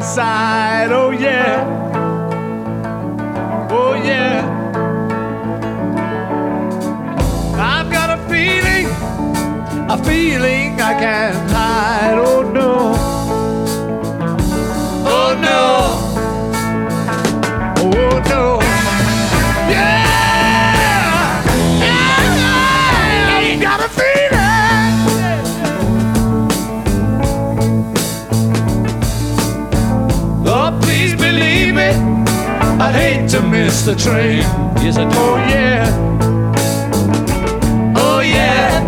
side. Oh yeah, oh yeah. I've got a feeling I can't hide. Oh no, oh no, oh no. Yeah, yeah, I've got a feeling. Oh, please believe me, I'd hate to miss the train. Yes, I do. Oh yeah, oh yeah.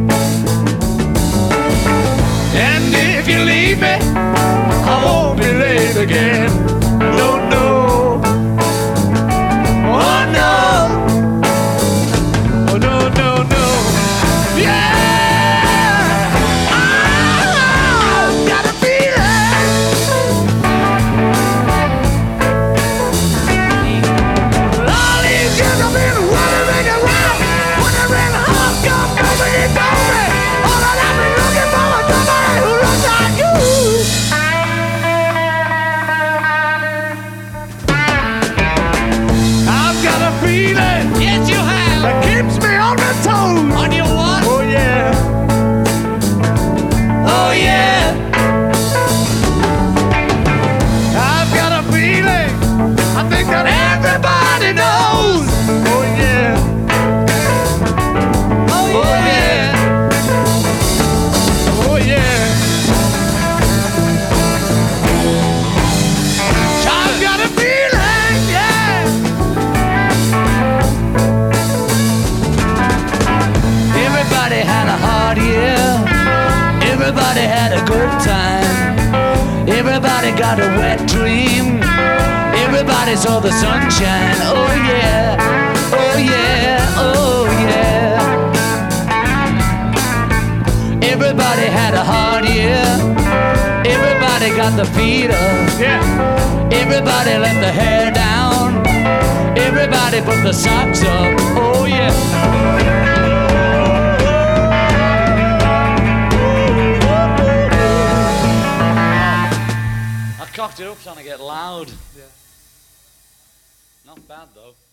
And if you leave me, I won't be late again. No, no. Oh no. Oh no, no, no. Yeah. I've got a feeling. All these years I've been wandering around, wondering how come nobody told me. All that I've been looking for was somebody who looks like you. I've got a feeling Yes, you have. that keeps me on my toes. On your what? Oh yeah. Oh yeah. I've got a feeling. I think that everybody knows. Oh yeah. Oh, yeah. Oh yeah. I've got a feeling, yeah. Everybody had a hard year. Everybody had a good time. Everybody got a wet dream. Everybody saw the sunshine. Oh yeah. Oh yeah. Oh yeah. Everybody had a hard year. Everybody got the feet up. Yeah. Everybody let the hair down. Everybody put the socks up. Oh yeah. I cocked it up trying to get loud. Yeah. Not bad though.